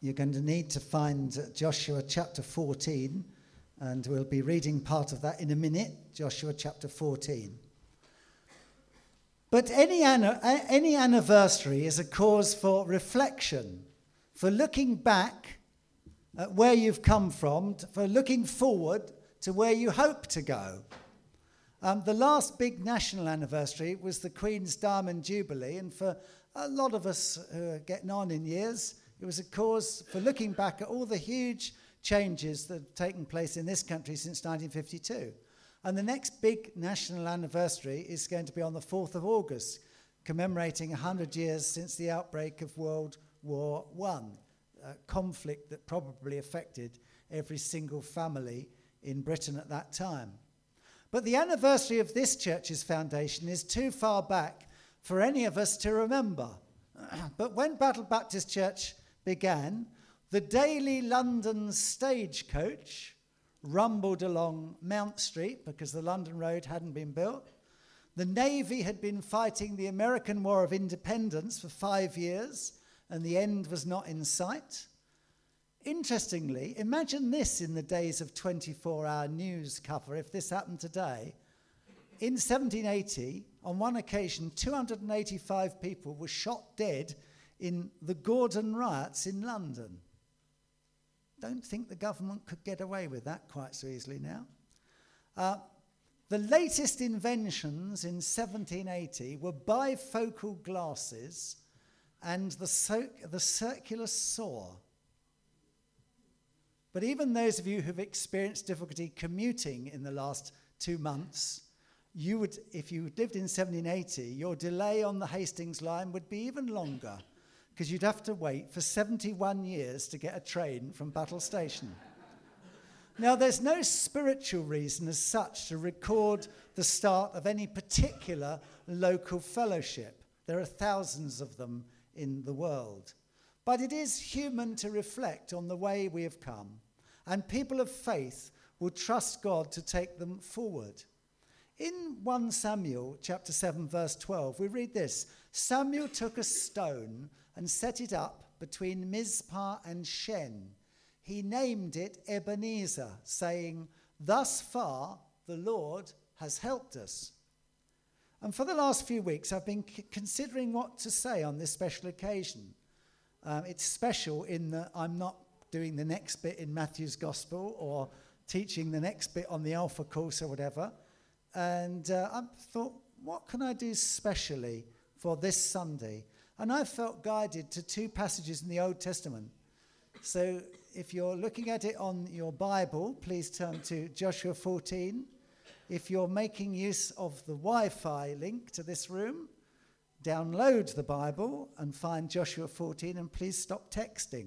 you're going to need to find Joshua chapter 14, and we'll be reading part of that in a minute, Joshua chapter 14. But any anniversary is a cause for reflection, for looking back at where you've come from, for looking forward to where you hope to go. The last big national anniversary was the Queen's Diamond Jubilee, and for a lot of us who are getting on in years, it was a cause for looking back at all the huge changes that have taken place in this country since 1952. And the next big national anniversary is going to be on the 4th of August, commemorating 100 years since the outbreak of World War I, a conflict that probably affected every single family in Britain at that time. But the anniversary of this church's foundation is too far back for any of us to remember. But when Battle Baptist Church began, the daily London stagecoach rumbled along Mount Street because the London Road hadn't been built. The Navy had been fighting the American War of Independence for 5 years, and the end was not in sight. Interestingly, imagine this in the days of 24-hour news cover, if this happened today. In 1780, on one occasion, 285 people were shot dead in the Gordon riots in London. Don't think the government could get away with that quite so easily now. The latest inventions in 1780 were bifocal glasses and the circular saw. But even those of you who've experienced difficulty commuting in the last 2 months, you would, if you lived in 1780, your delay on the Hastings line would be even longer, because you'd have to wait for 71 years to get a train from Battle Station. Now, there's no spiritual reason as such to record the start of any particular local fellowship. There are thousands of them in the world. But it is human to reflect on the way we have come, and people of faith will trust God to take them forward. In 1 Samuel chapter 7, verse 12, we read this: Samuel took a stone and set it up between Mizpah and Shen. He named it Ebenezer, saying, "Thus far the Lord has helped us." And for the last few weeks, I've been considering what to say on this special occasion. It's special in that I'm not doing the next bit in Matthew's Gospel or teaching the next bit on the Alpha course or whatever. And I thought, what can I do specially for this Sunday? And I felt guided to 2 passages in the Old Testament. So if you're looking at it on your Bible, please turn to Joshua 14. If you're making use of the Wi-Fi link to this room, download the Bible and find Joshua 14, and please stop texting.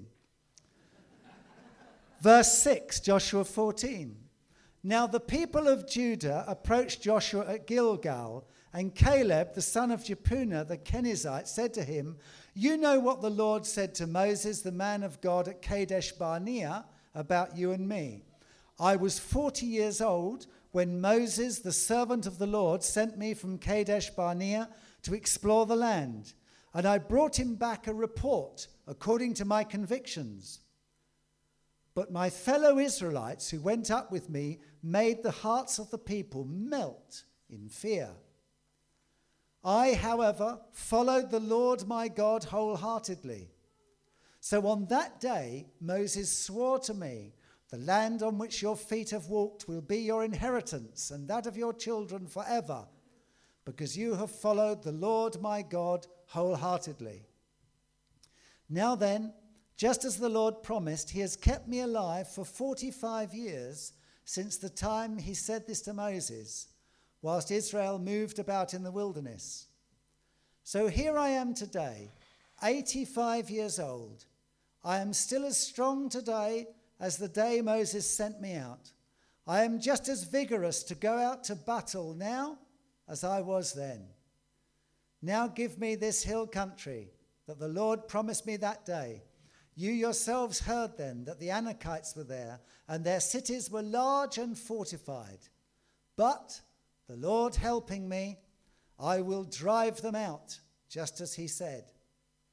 Verse 6, Joshua 14. Now the people of Judah approached Joshua at Gilgal, and Caleb, the son of Jephunneh the Kenizzite, said to him, "You know what the Lord said to Moses, the man of God, at Kadesh Barnea about you and me. I was 40 years old when Moses, the servant of the Lord, sent me from Kadesh Barnea to explore the land, and I brought him back a report according to my convictions. But my fellow Israelites who went up with me made the hearts of the people melt in fear. I, however, followed the Lord my God wholeheartedly. So on that day Moses swore to me, 'The land on which your feet have walked will be your inheritance and that of your children forever, because you have followed the Lord my God wholeheartedly.' Now then, just as the Lord promised, he has kept me alive for 45 years since the time he said this to Moses, whilst Israel moved about in the wilderness. So here I am today, 85 years old. I am still as strong today as the day Moses sent me out. I am just as vigorous to go out to battle now as I was then. Now give me this hill country that the Lord promised me that day. You yourselves heard then that the Anakites were there, and their cities were large and fortified. But the Lord helping me, I will drive them out, just as he said.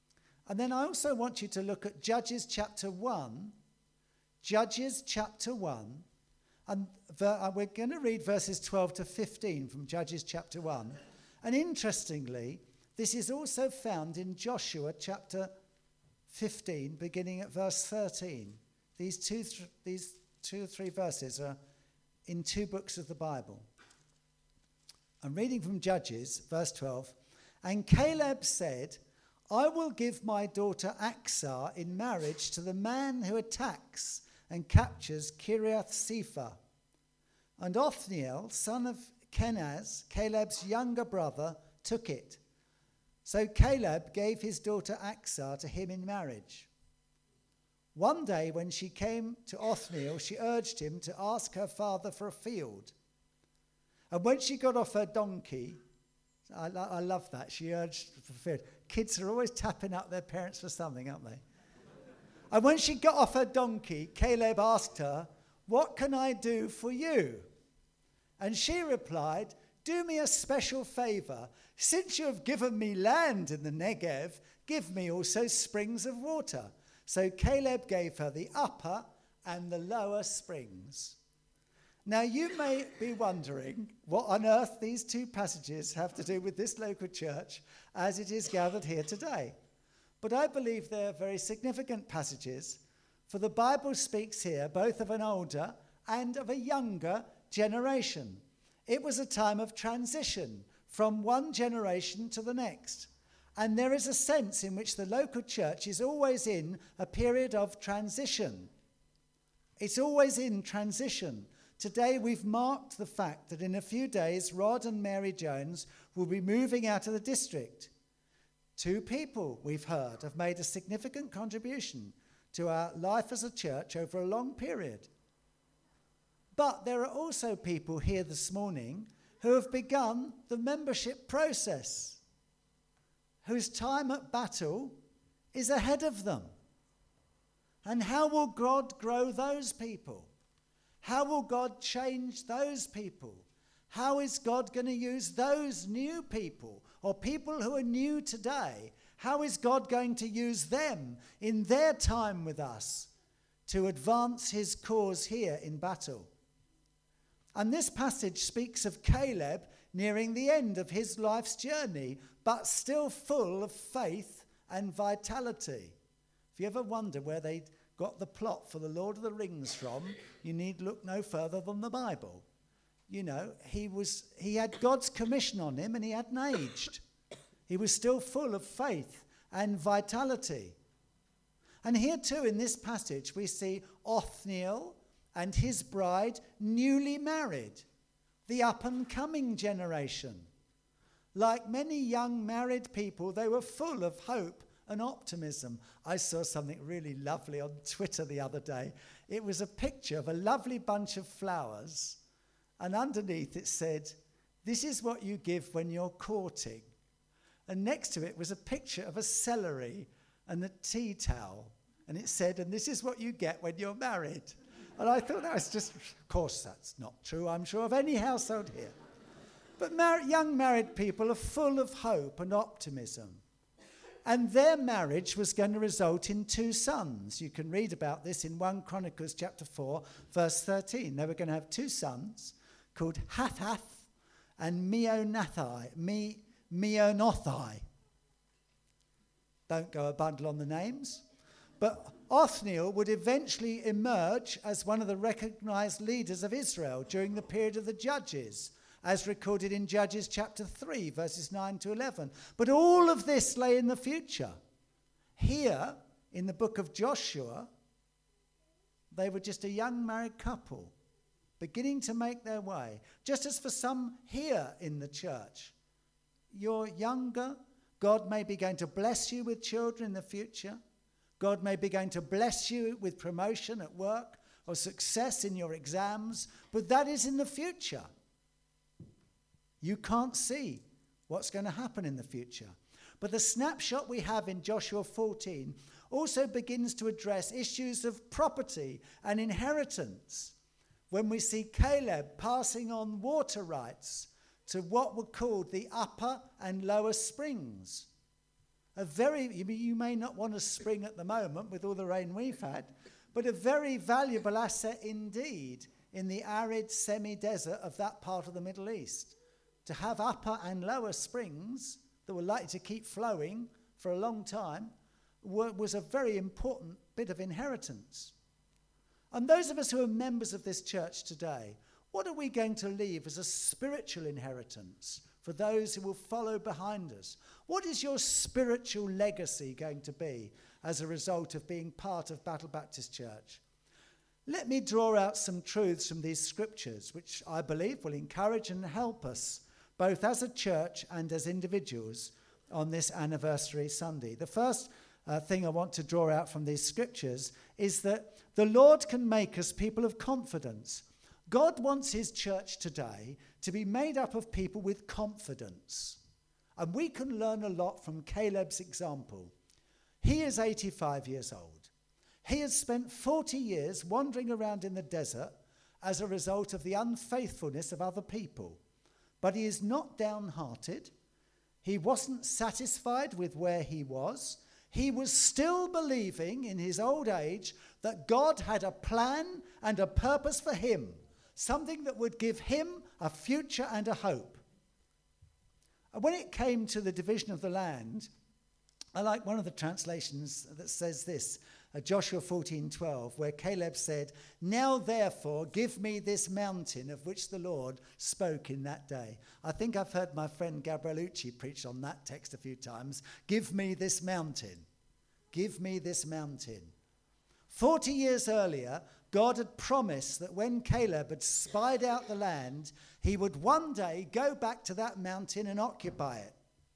And then I also want you to look at Judges chapter 1. Judges chapter 1. And we're going to read verses 12 to 15 from Judges chapter 1. And interestingly, this is also found in Joshua chapter 15, beginning at verse 13. These two or three verses are in two books of the Bible. I'm reading from Judges, verse 12. And Caleb said, I will give my daughter Achsah in marriage to the man who attacks and captures Kiriath Sepher. And Othniel, son of Kenaz, Caleb's younger brother, took it. So Caleb gave his daughter Achsah to him in marriage. One day when she came to Othniel, she urged him to ask her father for a field. And when she got off her donkey, I love that, she urged for a field. Kids are always tapping up their parents for something, aren't they? And when she got off her donkey, Caleb asked her, what can I do for you? And she replied, do me a special favor. Since you have given me land in the Negev, give me also springs of water. So Caleb gave her the upper and the lower springs. Now you may be wondering what on earth these two passages have to do with this local church as it is gathered here today. But I believe they're very significant passages, for the Bible speaks here both of an older and of a younger generation. It was a time of transition from one generation to the next. And there is a sense in which the local church is always in a period of transition. It's always in transition. Today we've marked the fact that in a few days Rod and Mary Jones will be moving out of the district. Two people, we've heard, have made a significant contribution to our life as a church over a long period. But there are also people here this morning who have begun the membership process, whose time at battle is ahead of them. And how will God grow those people? How will God change those people? How is God going to use those new people, or people who are new today? How is God going to use them in their time with us to advance his cause here in battle? And this passage speaks of Caleb nearing the end of his life's journey, but still full of faith and vitality. If you ever wonder where they got the plot for the Lord of the Rings from, you need look no further than the Bible. You know, he had God's commission on him and he hadn't aged. He was still full of faith and vitality. And here too in this passage we see Othniel and his bride newly married, the up-and-coming generation. Like many young married people, they were full of hope and optimism. I saw something really lovely on Twitter the other day. It was a picture of a lovely bunch of flowers, and underneath it said, "This is what you give when you're courting." And next to it was a picture of a celery and a tea towel, and it said, "And this is what you get when you're married." And I thought that was just, of course that's not true, I'm sure, of any household here. But young married people are full of hope and optimism. And their marriage was going to result in 2 sons. You can read about this in 1 Chronicles chapter 4, verse 13. They were going to have 2 sons called Hathath and Meonothai. Don't go a bundle on the names. But Othniel would eventually emerge as one of the recognized leaders of Israel during the period of the Judges, as recorded in Judges chapter 3, verses 9 to 11. But all of this lay in the future. Here, in the book of Joshua, they were just a young married couple, beginning to make their way. Just as for some here in the church, you're younger, God may be going to bless you with children in the future. God may be going to bless you with promotion at work or success in your exams, but that is in the future. You can't see what's going to happen in the future. But the snapshot we have in Joshua 14 also begins to address issues of property and inheritance when we see Caleb passing on water rights to what were called the upper and lower springs. You may not want a spring at the moment with all the rain we've had, but a very valuable asset indeed in the arid semi-desert of that part of the Middle East. To have upper and lower springs that were likely to keep flowing for a long time was a very important bit of inheritance. And those of us who are members of this church today, what are we going to leave as a spiritual inheritance for those who will follow behind us? What is your spiritual legacy going to be as a result of being part of Battle Baptist Church? Let me draw out some truths from these scriptures, which I believe will encourage and help us, both as a church and as individuals, on this anniversary Sunday. The first thing I want to draw out from these scriptures is that the Lord can make us people of confidence. God wants his church today to be made up of people with confidence. And we can learn a lot from Caleb's example. He is 85 years old. He has spent 40 years wandering around in the desert as a result of the unfaithfulness of other people. But he is not downhearted. He wasn't satisfied with where he was. He was still believing in his old age that God had a plan and a purpose for him, something that would give him a future and a hope. And when it came to the division of the land, I like one of the translations that says this, Joshua 14:12, where Caleb said, "Now therefore give me this mountain of which the Lord spoke in that day." I think I've heard my friend Gabrielucci preach on that text a few times. Give me this mountain. Give me this mountain. 40 years earlier, God had promised that when Caleb had spied out the land, he would one day go back to that mountain and occupy it.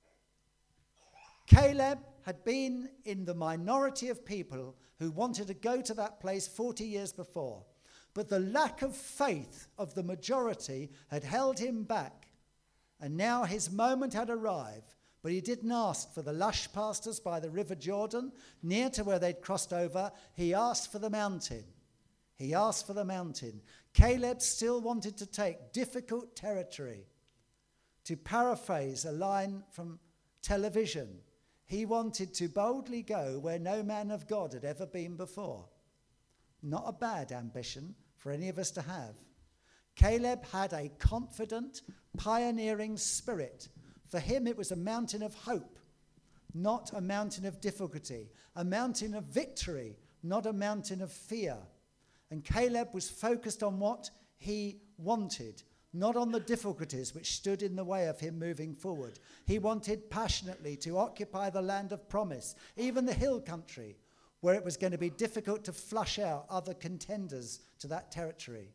Caleb had been in the minority of people who wanted to go to that place 40 years before. But the lack of faith of the majority had held him back. And now his moment had arrived. But he didn't ask for the lush pastures by the River Jordan, near to where they'd crossed over. He asked for the mountain. He asked for the mountain. Caleb still wanted to take difficult territory. To paraphrase a line from television, he wanted to boldly go where no man of God had ever been before. Not a bad ambition for any of us to have. Caleb had a confident, pioneering spirit. For him, it was a mountain of hope, not a mountain of difficulty, a mountain of victory, not a mountain of fear. And Caleb was focused on what he wanted, not on the difficulties which stood in the way of him moving forward. He wanted passionately to occupy the land of promise, even the hill country, where it was going to be difficult to flush out other contenders to that territory.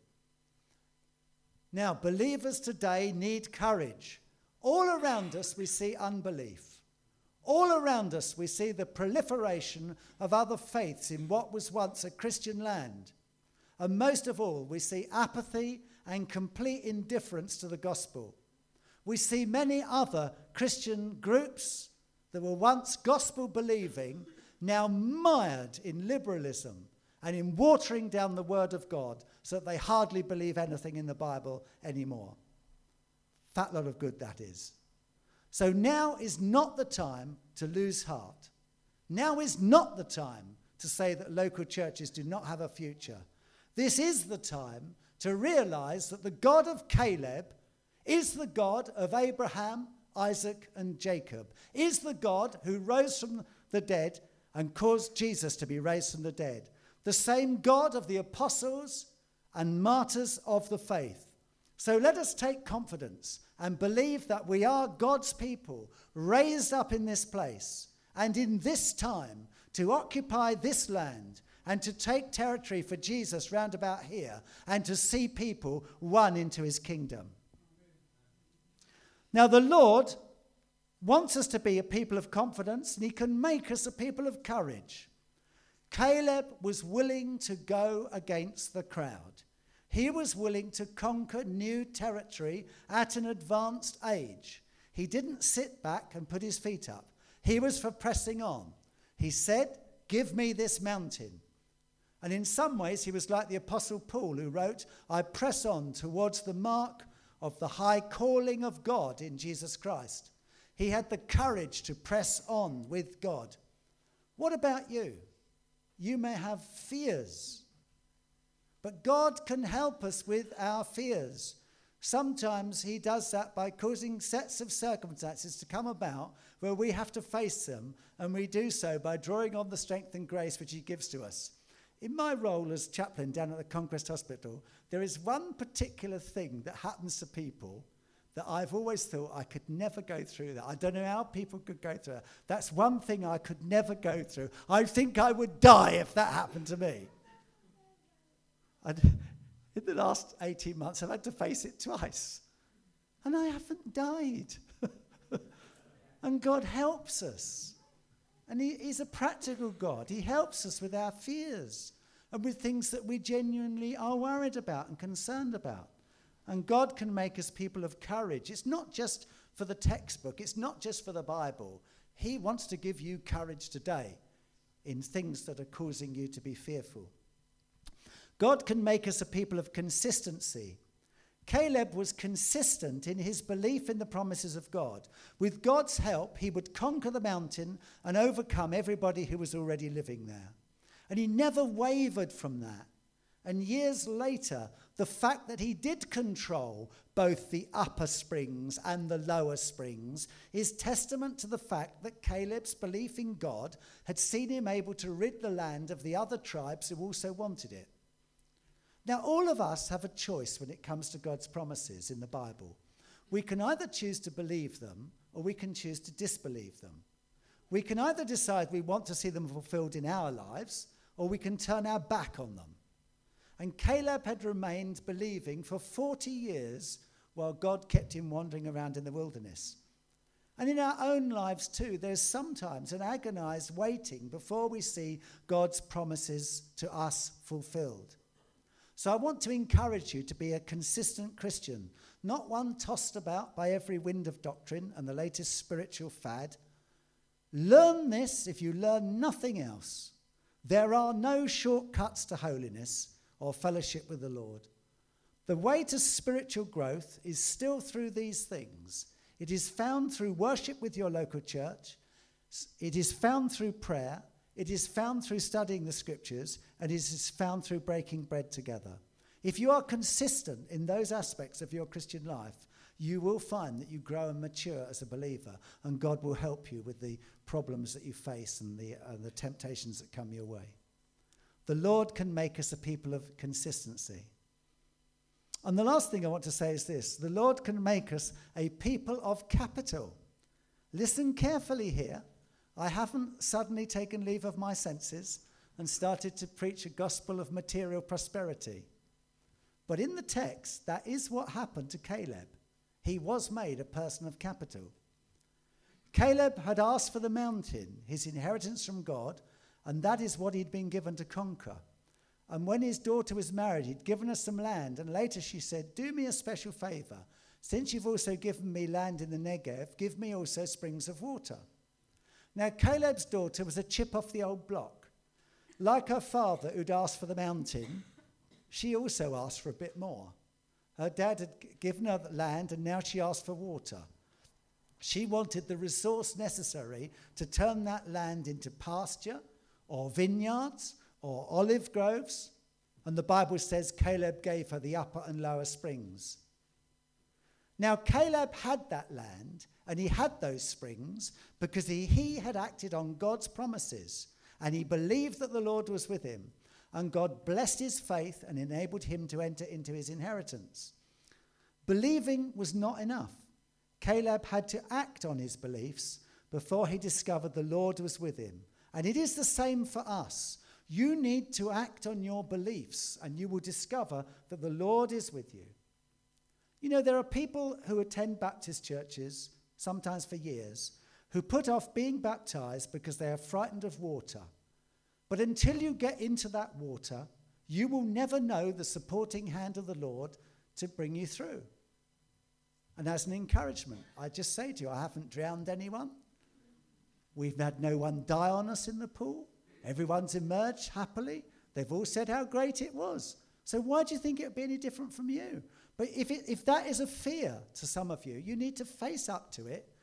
Now, believers today need courage. All around us we see unbelief. All around us we see the proliferation of other faiths in what was once a Christian land. And most of all, we see apathy and complete indifference to the gospel. We see many other Christian groups that were once gospel-believing, now mired in liberalism and in watering down the word of God so that they hardly believe anything in the Bible anymore. Fat lot of good that is. So now is not the time to lose heart. Now is not the time to say that local churches do not have a future. This is the time to realize that the God of Caleb is the God of Abraham, Isaac, and Jacob, is the God who rose from the dead and caused Jesus to be raised from the dead. The same God of the apostles and martyrs of the faith. So let us take confidence and believe that we are God's people, raised up in this place and in this time to occupy this land and to take territory for Jesus round about here and to see people won into his kingdom. Now the Lord wants us to be a people of confidence, and he can make us a people of courage. Caleb was willing to go against the crowd. He was willing to conquer new territory at an advanced age. He didn't sit back and put his feet up. He was for pressing on. He said, "Give me this mountain." And in some ways, he was like the Apostle Paul, who wrote, "I press on towards the mark of the high calling of God in Jesus Christ." He had the courage to press on with God. What about you? You may have fears, but God can help us with our fears. Sometimes he does that by causing sets of circumstances to come about where we have to face them, and we do so by drawing on the strength and grace which he gives to us. In my role as chaplain down at the Conquest Hospital, there is one particular thing that happens to people that I've always thought I could never go through that. I don't know how people could go through it. That's one thing I could never go through. I think I would die if that happened to me. In the last 18 months, I've had to face it twice. And I haven't died. And God helps us. And he's a practical God. He helps us with our fears and with things that we genuinely are worried about and concerned about. And God can make us people of courage. It's not just for the textbook. It's not just for the Bible. He wants to give you courage today in things that are causing you to be fearful. God can make us a people of consistency. Caleb was consistent in his belief in the promises of God. With God's help, he would conquer the mountain and overcome everybody who was already living there. And he never wavered from that. And years later, the fact that he did control both the upper springs and the lower springs is testament to the fact that Caleb's belief in God had seen him able to rid the land of the other tribes who also wanted it. Now, all of us have a choice when it comes to God's promises in the Bible. We can either choose to believe them or we can choose to disbelieve them. We can either decide we want to see them fulfilled in our lives or we can turn our back on them. And Caleb had remained believing for 40 years while God kept him wandering around in the wilderness. And in our own lives too, there's sometimes an agonized waiting before we see God's promises to us fulfilled. So I want to encourage you to be a consistent Christian, not one tossed about by every wind of doctrine and the latest spiritual fad. Learn this if you learn nothing else. There are no shortcuts to holiness or fellowship with the Lord. The way to spiritual growth is still through these things. It is found through worship with your local church. It is found through prayer. It is found through studying the scriptures, and it is found through breaking bread together. If you are consistent in those aspects of your Christian life, you will find that you grow and mature as a believer, and God will help you with the problems that you face and the temptations that come your way. The Lord can make us a people of consistency. And the last thing I want to say is this: the Lord can make us a people of capital. Listen carefully here. I haven't suddenly taken leave of my senses and started to preach a gospel of material prosperity. But in the text, that is what happened to Caleb. He was made a person of capital. Caleb had asked for the mountain, his inheritance from God, and that is what he'd been given to conquer. And when his daughter was married, he'd given her some land, and later she said, "Do me a special favor. Since you've also given me land in the Negev, give me also springs of water." Now, Caleb's daughter was a chip off the old block. Like her father, who'd asked for the mountain, she also asked for a bit more. Her dad had given her land, and now she asked for water. She wanted the resource necessary to turn that land into pasture or vineyards or olive groves. And the Bible says Caleb gave her the upper and lower springs. Now, Caleb had that land and he had those springs because he had acted on God's promises, and he believed that the Lord was with him, and God blessed his faith and enabled him to enter into his inheritance. Believing was not enough. Caleb had to act on his beliefs before he discovered the Lord was with him. And it is the same for us. You need to act on your beliefs, and you will discover that the Lord is with you. You know, there are people who attend Baptist churches, sometimes for years, who put off being baptized because they are frightened of water. But until you get into that water, you will never know the supporting hand of the Lord to bring you through. And as an encouragement, I just say to you, I haven't drowned anyone. We've had no one die on us in the pool. Everyone's emerged happily. They've all said how great it was. So why do you think it would be any different from you? But if that is a fear to some of you, you need to face up to it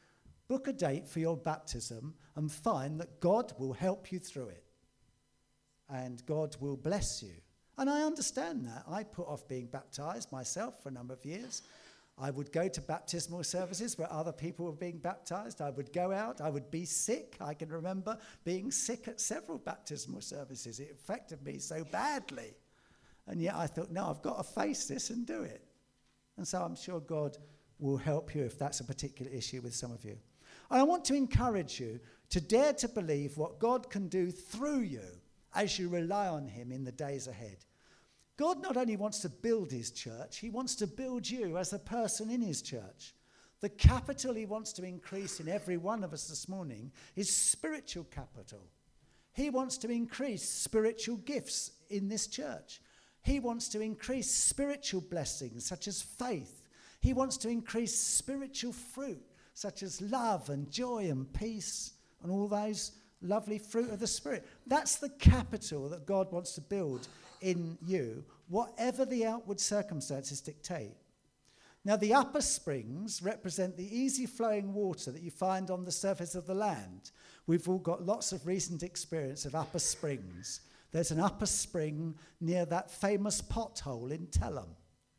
book a date for your baptism and find that God will help you through it. And God will bless you. And I understand that. I put off being baptized myself for a number of years. I would go to baptismal services where other people were being baptized. I would go out. I would be sick. I can remember being sick at several baptismal services. It affected me so badly. And yet I thought, no, I've got to face this and do it. And so I'm sure God will help you if that's a particular issue with some of you. And I want to encourage you to dare to believe what God can do through you as you rely on him in the days ahead. God not only wants to build his church, he wants to build you as a person in his church. The capital he wants to increase in every one of us this morning is spiritual capital. He wants to increase spiritual gifts in this church. He wants to increase spiritual blessings such as faith. He wants to increase spiritual fruit such as love and joy and peace and all those lovely fruit of the Spirit. That's the capital that God wants to build in you, whatever the outward circumstances dictate. Now, the upper springs represent the easy flowing water that you find on the surface of the land. We've all got lots of recent experience of upper springs. There's an upper spring near that famous pothole in Telham.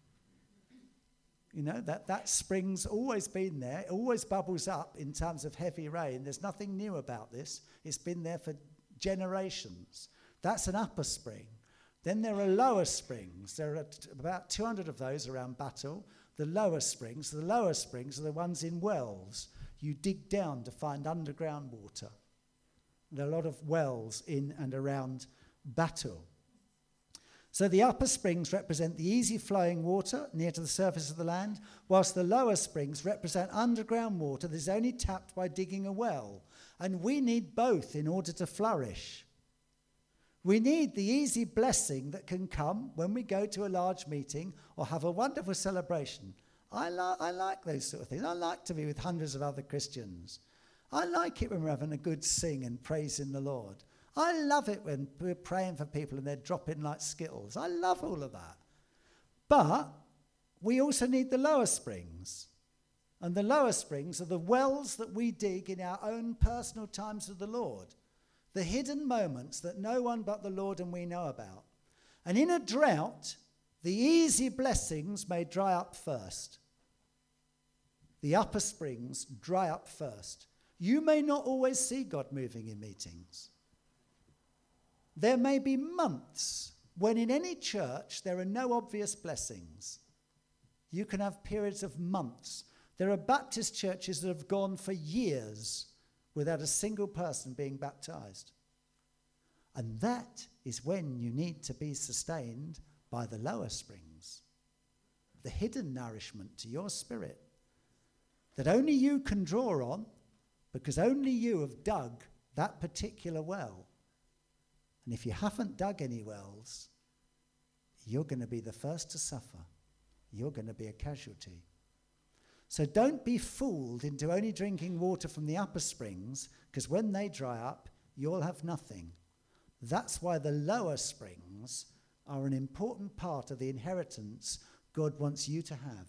You know, that spring's always been there. It always bubbles up in times of heavy rain. There's nothing new about this. It's been there for generations. That's an upper spring. Then there are lower springs. There are about 200 of those around Battle. The lower springs are the ones in wells. You dig down to find underground water. There are a lot of wells in and around Battle. So the upper springs represent the easy flowing water near to the surface of the land, whilst the lower springs represent underground water that is only tapped by digging a well. And we need both in order to flourish. We need the easy blessing that can come when we go to a large meeting or have a wonderful celebration. I like those sort of things. I like to be with hundreds of other Christians. I like it when we're having a good sing and praising the Lord. I love it when we're praying for people and they're dropping like Skittles. I love all of that. But we also need the lower springs. And the lower springs are the wells that we dig in our own personal times with the Lord. The hidden moments that no one but the Lord and we know about. And in a drought, the easy blessings may dry up first. The upper springs dry up first. You may not always see God moving in meetings. There may be months when in any church there are no obvious blessings. You can have periods of months. There are Baptist churches that have gone for years without a single person being baptized. And that is when you need to be sustained by the lower springs, the hidden nourishment to your spirit that only you can draw on because only you have dug that particular well. And if you haven't dug any wells, you're going to be the first to suffer. You're going to be a casualty. So don't be fooled into only drinking water from the upper springs, because when they dry up, you'll have nothing. That's why the lower springs are an important part of the inheritance God wants you to have.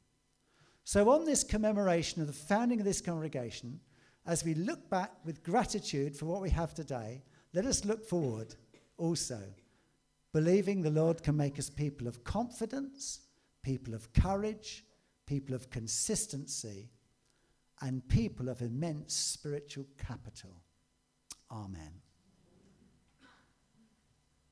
So on this commemoration of the founding of this congregation, as we look back with gratitude for what we have today, let us look forward also, believing the Lord can make us people of confidence, people of courage, people of consistency, and people of immense spiritual capital. Amen.